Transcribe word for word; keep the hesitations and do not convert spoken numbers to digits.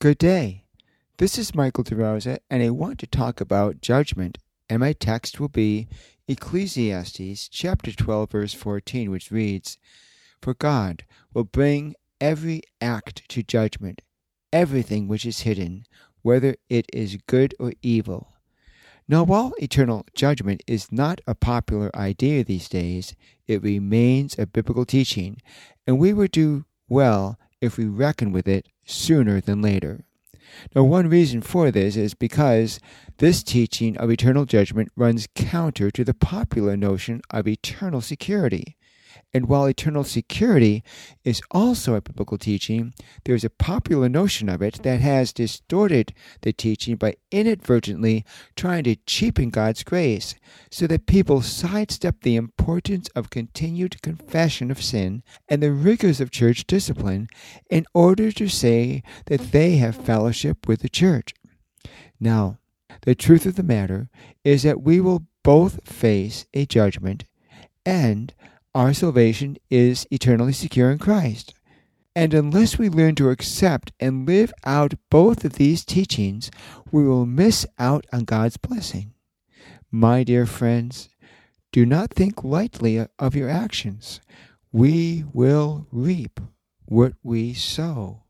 Good day. This is Michael DeRosa, and I want to talk about judgment, and my text will be Ecclesiastes chapter twelve, verse fourteen, which reads, "For God will bring every act to judgment, everything which is hidden, whether it is good or evil." Now, while eternal judgment is not a popular idea these days, it remains a biblical teaching, and we would do well if we reckon with it sooner than later. Now, one reason for this is because this teaching of eternal judgment runs counter to the popular notion of eternal security. And while eternal security is also a biblical teaching, there is a popular notion of it that has distorted the teaching by inadvertently trying to cheapen God's grace, so that people sidestep the importance of continued confession of sin and the rigors of church discipline in order to say that they have fellowship with the church. Now, the truth of the matter is that we will both face a judgment, and our salvation is eternally secure in Christ. And unless we learn to accept and live out both of these teachings, we will miss out on God's blessing. My dear friends, do not think lightly of your actions. We will reap what we sow.